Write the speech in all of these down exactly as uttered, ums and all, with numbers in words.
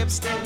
step.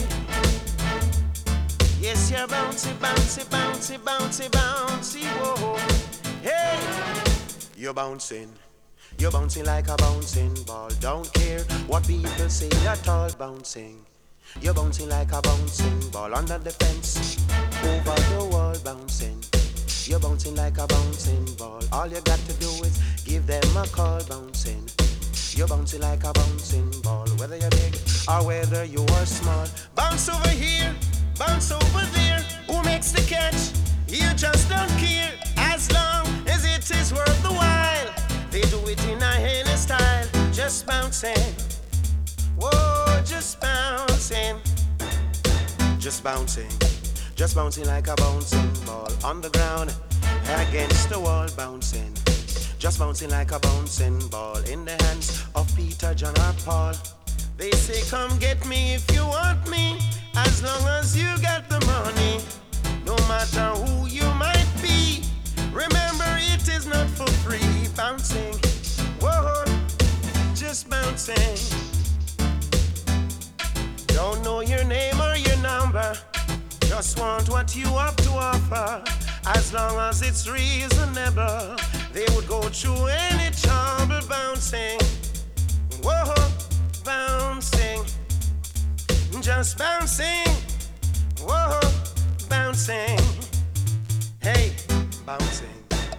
Yes, you're bouncy, bouncy, bouncy, bouncy, bouncy, whoa. Hey, you're bouncing. You're bouncing like a bouncing ball. Don't care what people say at all. Bouncing. You're bouncing like a bouncing ball under the fence, over the wall. Bouncing. You're bouncing like a bouncing ball. All you got to do is give them a call. Bouncing. You're bouncing like a bouncing ball, whether you're big or whether you are small. Bounce over here, bounce over there. Who makes the catch? You just don't care. As long as it is worth the while. They do it in a any style. Just bouncing. Whoa, just bouncing. Just bouncing. Just bouncing like a bouncing ball on the ground, against the wall. Bouncing. Just bouncing like a bouncing ball in the hands of Peter, John, or Paul. They say, come get me if you want me, as long as you got the money. No matter who you might be, remember it is not for free. Bouncing, whoa, just bouncing. Don't know your name or your number, just want what you have to offer. As long as it's reasonable, they would go through any trouble. Bouncing, whoa, bouncing, just bouncing, whoa, bouncing. Hey, bouncing,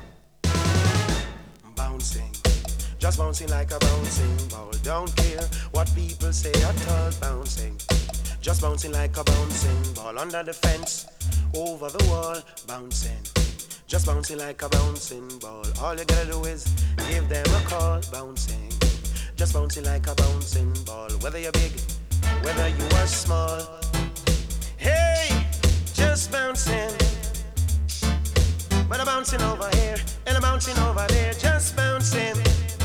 bouncing, just bouncing like a bouncing ball. Don't care what people say at all. Bouncing, just bouncing like a bouncing ball under the fence, over the wall. Bouncing, just bouncing like a bouncing ball. All you gotta do is give them a call. Bouncing, just bouncing like a bouncing ball, whether you're big, whether you are small. Hey, just bouncing. But I'm bouncing over here and I'm bouncing over there. Just bouncing.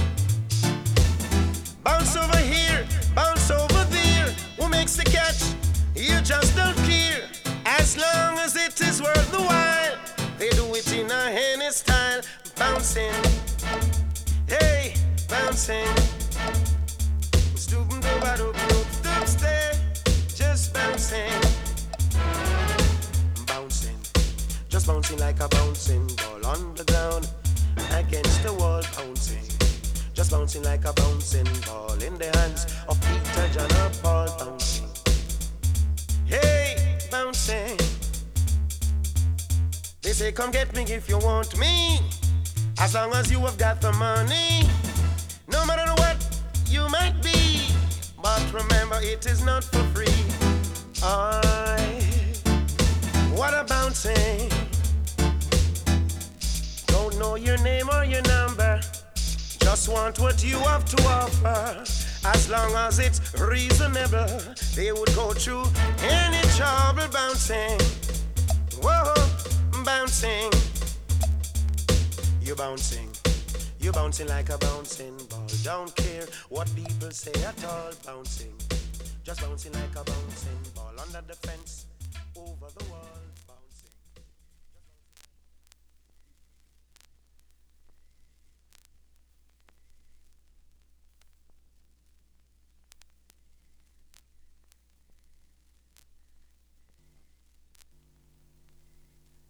Bounce over here, bounce over there. Who makes the catch? You just don't care. As long as it is worth the while, they do it in a any style. Bouncing, hey, bouncing. Stooping over the stay, just bouncing, bouncing, just bouncing like a bouncing ball on the ground, against the wall. Bouncing, just bouncing like a bouncing ball in the hands of Peter, John, or Paul. Bouncing. Hey, bouncing. They say, come get me if you want me, as long as you have got the money. No matter what you might be, but remember it is not for free. I, what a bouncing. Don't know your name or your number, just want what you have to offer. As long as it's reasonable, they would go through any trouble. Bouncing, whoa, bouncing. You're bouncing, you're bouncing like a bouncing ball. Don't care what people say at all. Bouncing, just bouncing like a bouncing ball under the fence, over the wall.